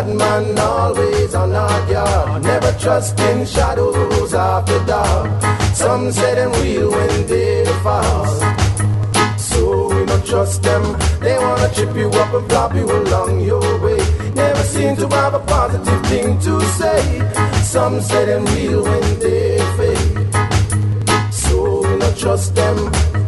bad man always on our guard. Never trust in shadows after dark. Some say them real when they fall. So we don't trust them. They wanna trip you up and flop you along your way. Never seem to have a positive thing to say. Some say them real when they fade. So we don't trust them.